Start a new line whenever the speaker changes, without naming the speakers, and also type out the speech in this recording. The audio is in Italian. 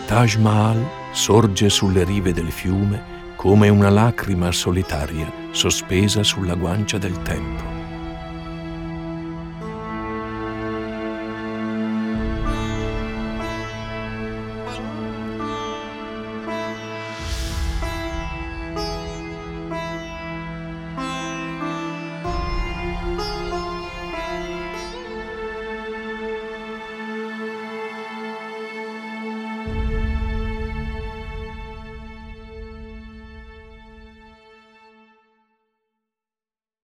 Taj Mahal sorge sulle rive del fiume come una lacrima solitaria sospesa sulla guancia del tempo.